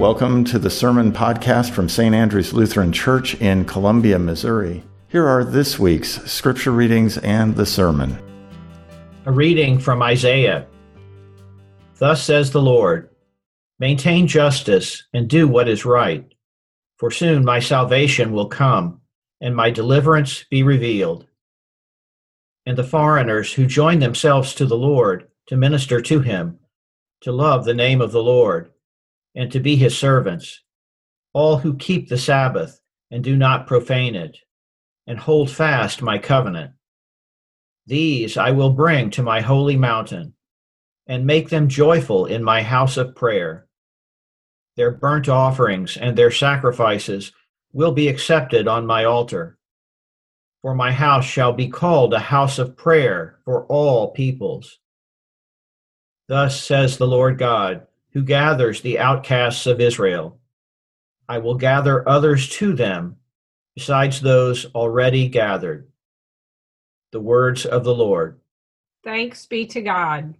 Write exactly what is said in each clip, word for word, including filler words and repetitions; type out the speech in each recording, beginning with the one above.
Welcome to the Sermon Podcast from Saint Andrew's Lutheran Church in Columbia, Missouri. Here are this week's scripture readings and the sermon. A reading from Isaiah. Thus says the Lord, maintain justice and do what is right, for soon my salvation will come and my deliverance be revealed. And the foreigners who join themselves to the Lord to minister to him, to love the name of the Lord, and to be his servants, all who keep the Sabbath and do not profane it, and hold fast my covenant. These I will bring to my holy mountain, and make them joyful in my house of prayer. Their burnt offerings and their sacrifices will be accepted on my altar. For my house shall be called a house of prayer for all peoples. Thus says the Lord God, who gathers the outcasts of Israel. I will gather others to them, besides those already gathered. The words of the Lord. Thanks be to God.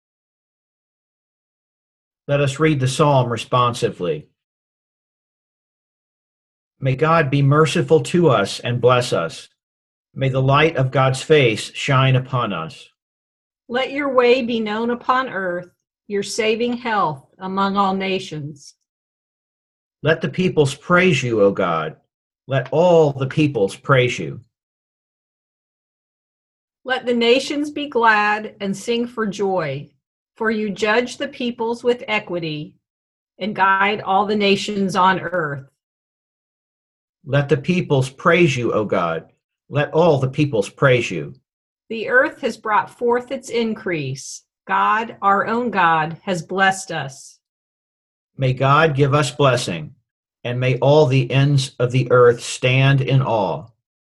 Let us read the psalm responsively. May God be merciful to us and bless us. May the light of God's face shine upon us. Let your way be known upon earth, your saving health among all nations. Let the peoples praise you, O God. Let all the peoples praise you. Let the nations be glad and sing for joy, for you judge the peoples with equity and guide all the nations on earth. Let the peoples praise you, O God. Let all the peoples praise you. The earth has brought forth its increase. God, our own God, has blessed us. May God give us blessing, and may all the ends of the earth stand in awe.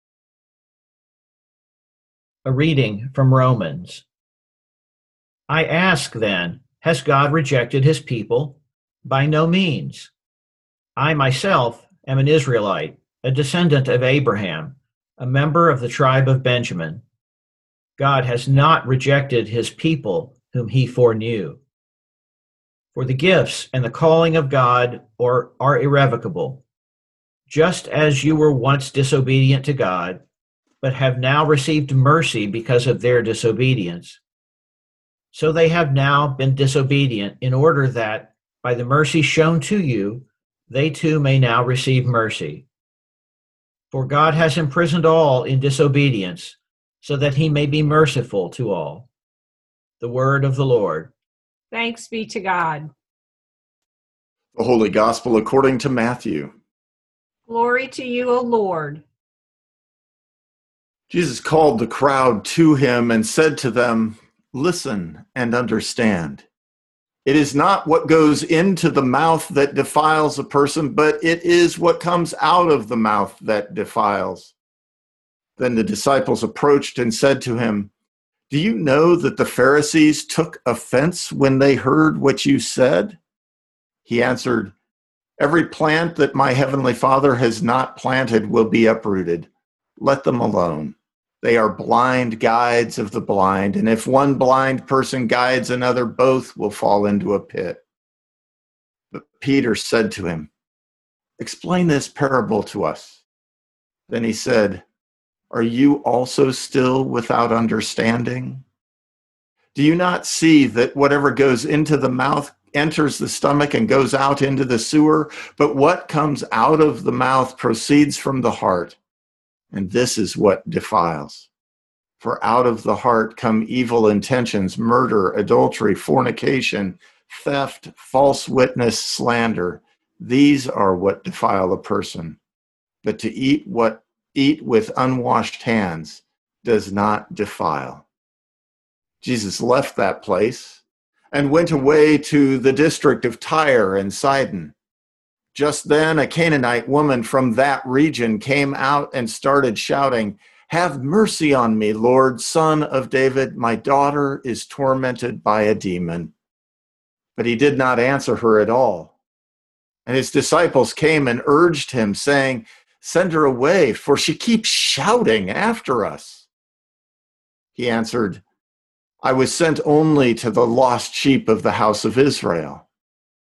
A reading from Romans. I ask then, has God rejected his people? By no means. I myself am an Israelite, a descendant of Abraham, a member of the tribe of Benjamin. God has not rejected his people whom he foreknew. For the gifts and the calling of God are, are irrevocable. Just as you were once disobedient to God, but have now received mercy because of their disobedience, so they have now been disobedient in order that, by the mercy shown to you, they too may now receive mercy. For God has imprisoned all in disobedience, so that he may be merciful to all. The word of the Lord. Thanks be to God. The Holy Gospel according to Matthew. Glory to you, O Lord. Jesus called the crowd to him and said to them, listen and understand. It is not what goes into the mouth that defiles a person, but it is what comes out of the mouth that defiles. Then the disciples approached and said to him, do you know that the Pharisees took offense when they heard what you said? He answered, every plant that my heavenly Father has not planted will be uprooted. Let them alone. They are blind guides of the blind, and if one blind person guides another, both will fall into a pit. But Peter said to him, explain this parable to us. Then he said, are you also still without understanding? Do you not see that whatever goes into the mouth enters the stomach and goes out into the sewer? But what comes out of the mouth proceeds from the heart, and this is what defiles. For out of the heart come evil intentions, murder, adultery, fornication, theft, false witness, slander. These are what defile a person. But to eat what eat with unwashed hands does not defile. Jesus left that place and went away to the district of Tyre and Sidon. Just then, a Canaanite woman from that region came out and started shouting, have mercy on me, Lord, Son of David. My daughter is tormented by a demon. But he did not answer her at all. And his disciples came and urged him, saying, send her away, for she keeps shouting after us. He answered, I was sent only to the lost sheep of the house of Israel.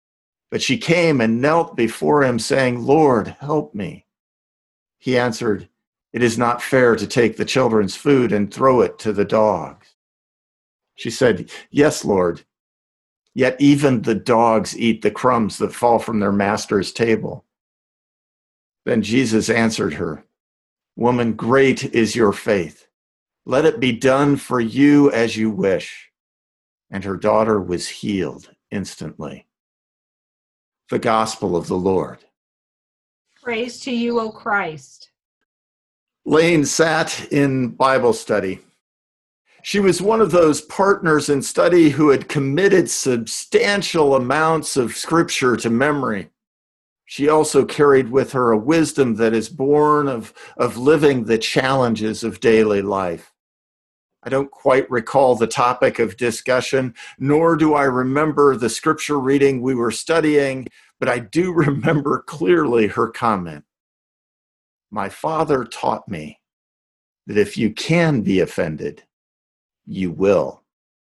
But she came and knelt before him, saying, Lord, help me. He answered, It is not fair to take the children's food and throw it to the dogs. She said, Yes, Lord. Yet even the dogs eat the crumbs that fall from their master's table. Then Jesus answered her, Woman, great is your faith. Let it be done for you as you wish. And her daughter was healed instantly. The gospel of the Lord. Praise to you, O Christ. Lane sat in Bible study. She was one of those partners in study who had committed substantial amounts of scripture to memory. She also carried with her a wisdom that is born of, of living the challenges of daily life. I don't quite recall the topic of discussion, nor do I remember the scripture reading we were studying, but I do remember clearly her comment. My father taught me that if you can be offended, you will.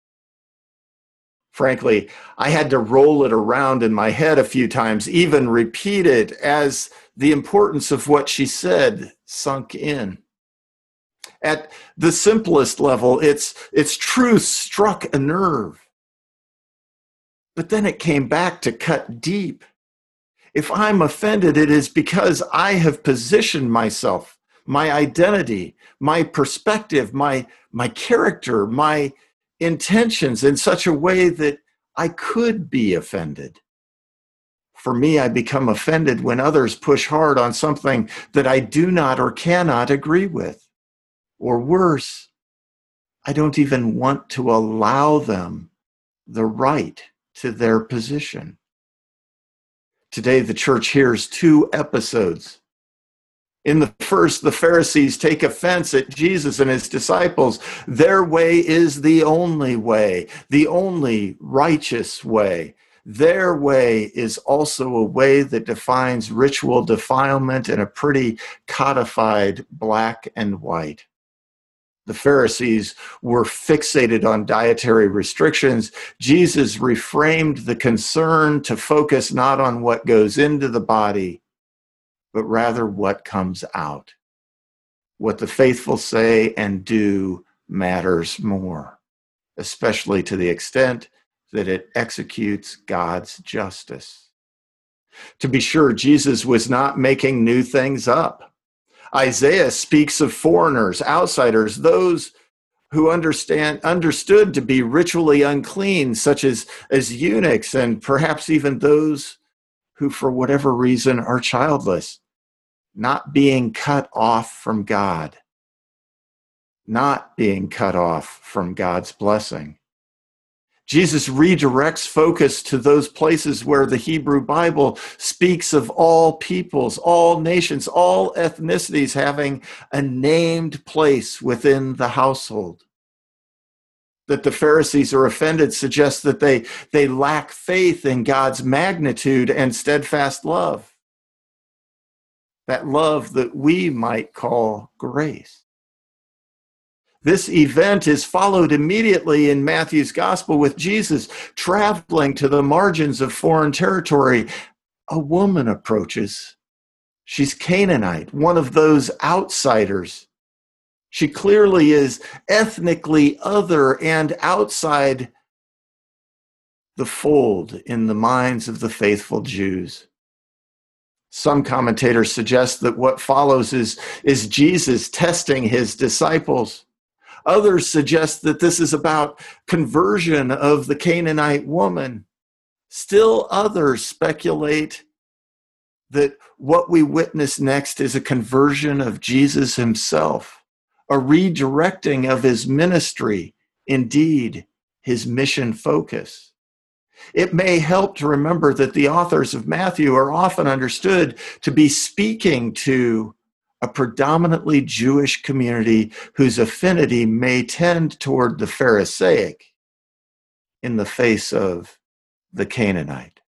Frankly, I had to roll it around in my head a few times, even repeat it as the importance of what she said sunk in. At the simplest level, its, its truth struck a nerve. But then it came back to cut deep. If I'm offended, it is because I have positioned myself, my identity, my perspective, my, my character, my intentions in such a way that I could be offended. For me, I become offended when others push hard on something that I do not or cannot agree with. Or worse, I don't even want to allow them the right to their position. Today, the church hears two episodes. In the first, the Pharisees take offense at Jesus and his disciples. Their way is the only way, the only righteous way. Their way is also a way that defines ritual defilement in a pretty codified black and white. The Pharisees were fixated on dietary restrictions. Jesus reframed the concern to focus not on what goes into the body, but rather what comes out. What the faithful say and do matters more, especially to the extent that it executes God's justice. To be sure, Jesus was not making new things up. Isaiah speaks of foreigners, outsiders, those who understand understood to be ritually unclean, such as, as eunuchs, and perhaps even those who, for whatever reason, are childless, not being cut off from God, not being cut off from God's blessing. Jesus redirects focus to those places where the Hebrew Bible speaks of all peoples, all nations, all ethnicities having a named place within the household. That the Pharisees are offended suggests that they, they lack faith in God's magnitude and steadfast love. That love that we might call grace. This event is followed immediately in Matthew's gospel with Jesus traveling to the margins of foreign territory. A woman approaches. She's Canaanite, one of those outsiders. She clearly is ethnically other and outside the fold in the minds of the faithful Jews. Some commentators suggest that what follows is, is Jesus testing his disciples. Others suggest that this is about conversion of the Canaanite woman. Still others speculate that what we witness next is a conversion of Jesus himself, a redirecting of his ministry, indeed, his mission focus. It may help to remember that the authors of Matthew are often understood to be speaking to a predominantly Jewish community whose affinity may tend toward the Pharisaic in the face of the Canaanite.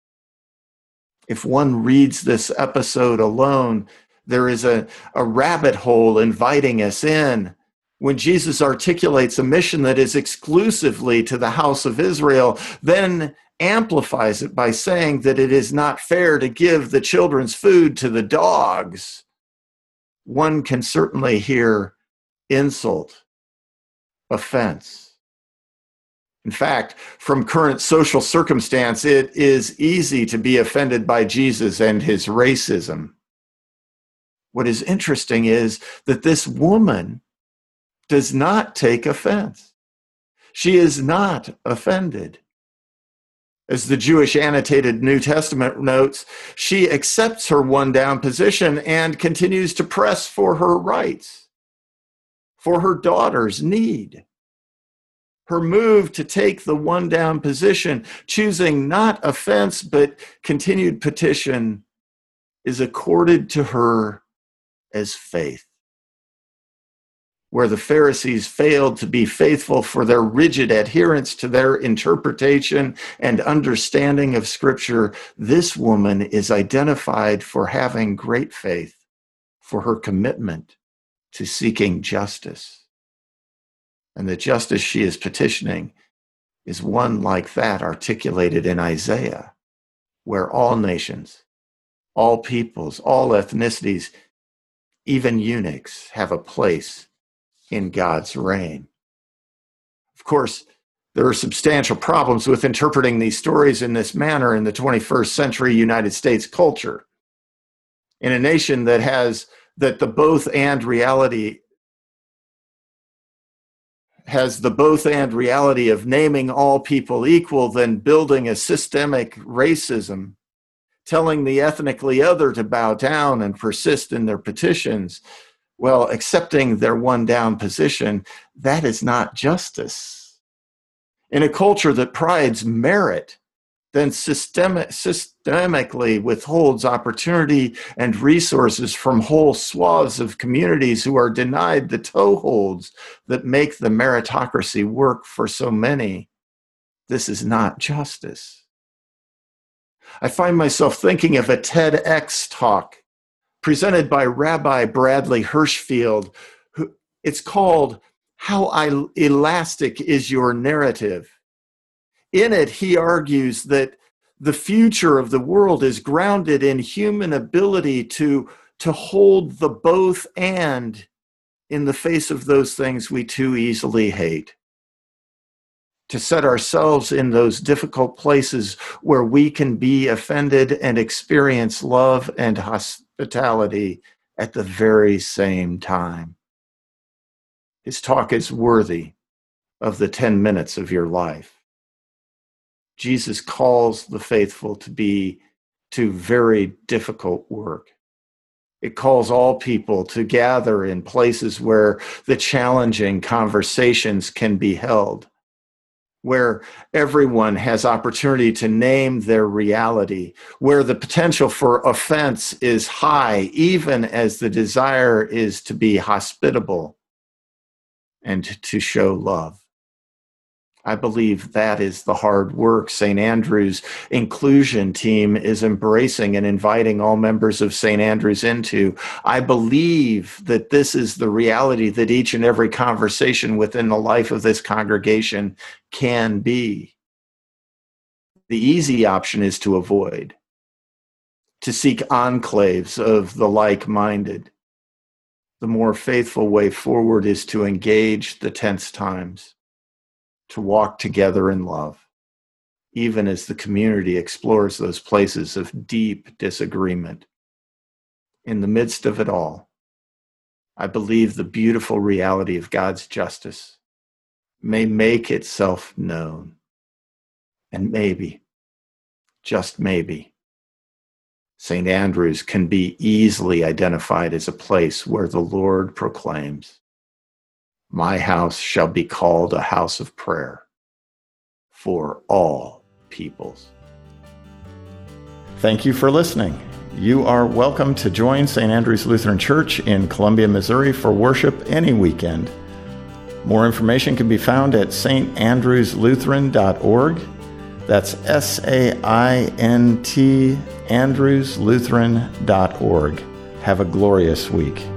If one reads this episode alone, there is a, a rabbit hole inviting us in. When Jesus articulates a mission that is exclusively to the house of Israel, then amplifies it by saying that it is not fair to give the children's food to the dogs, one can certainly hear insult, offense. In fact, from current social circumstance, it is easy to be offended by Jesus and his racism. What is interesting is that this woman does not take offense. She is not offended. As the Jewish annotated New Testament notes, she accepts her one-down position and continues to press for her rights, for her daughter's need. Her move to take the one-down position, choosing not offense but continued petition, is accorded to her as faith. Where the Pharisees failed to be faithful for their rigid adherence to their interpretation and understanding of Scripture, this woman is identified for having great faith, for her commitment to seeking justice. And the justice she is petitioning is one like that articulated in Isaiah, where all nations, all peoples, all ethnicities, even eunuchs have a place in God's reign. Of course, there are substantial problems with interpreting these stories in this manner in the twenty-first century United States culture. In a nation that has that the both and reality has the both and reality of naming all people equal, then building a systemic racism, telling the ethnically other to bow down and persist in their petitions, well, accepting their one-down position, that is not justice. In a culture that prides merit, then systemic, systemically withholds opportunity and resources from whole swaths of communities who are denied the toeholds that make the meritocracy work for so many, this is not justice. I find myself thinking of a TEDx talk presented by Rabbi Bradley Hirschfield. Who, it's called How I, Elastic is Your Narrative? In it, he argues that the future of the world is grounded in human ability to, to hold the both and in the face of those things we too easily hate. To set ourselves in those difficult places where we can be offended and experience love and hospitality at the very same time. His talk is worthy of the ten minutes of your life. Jesus calls the faithful to be to very difficult work. It calls all people to gather in places where the challenging conversations can be held, where everyone has opportunity to name their reality, where the potential for offense is high, even as the desire is to be hospitable and to show love. I believe that is the hard work Saint Andrew's inclusion team is embracing and inviting all members of Saint Andrew's into. I believe that this is the reality that each and every conversation within the life of this congregation can be. The easy option is to avoid, to seek enclaves of the like-minded. The more faithful way forward is to engage the tense times, to walk together in love, even as the community explores those places of deep disagreement. In the midst of it all, I believe the beautiful reality of God's justice may make itself known. And maybe, just maybe, Saint Andrew's can be easily identified as a place where the Lord proclaims, "My house shall be called a house of prayer for all peoples." Thank you for listening. You are welcome to join Saint Andrew's Lutheran Church in Columbia, Missouri for worship any weekend. More information can be found at s t andrews lutheran dot org. That's S A I N T andrews lutheran dot org. Have a glorious week.